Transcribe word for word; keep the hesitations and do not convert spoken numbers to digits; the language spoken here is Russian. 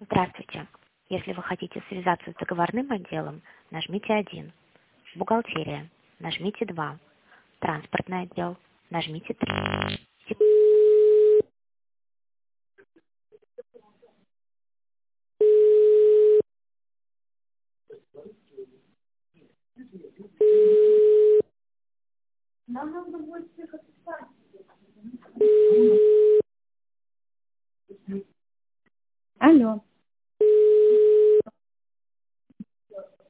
Здравствуйте. Если вы хотите связаться с договорным отделом, нажмите один. Бухгалтерия. Нажмите два. Транспортный отдел. Нажмите три. Нам нужно будет